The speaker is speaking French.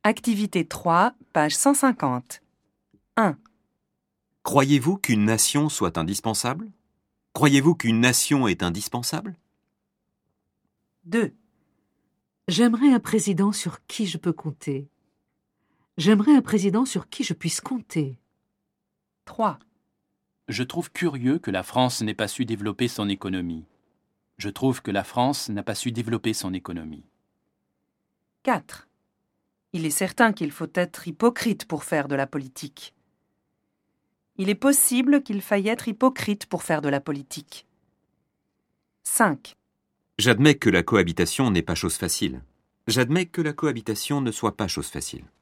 Activité 3, page 150. 1. Croyez-vous qu'une nation soit indispensable ? Croyez-vous qu'une nation est indispensable ? 2. J'aimerais un président sur qui je peux compter. J'aimerais un président sur qui je puisse compter. 3. Je trouve curieux que la France n'ait pas su développer son économie. Je trouve que la France n'a pas su développer son économie. 4. Il est certain qu'il faut être hypocrite pour faire de la politique. Il est possible qu'il faille être hypocrite pour faire de la politique. 5. J'admets que la cohabitation n'est pas chose facile. J'admets que la cohabitation ne soit pas chose facile.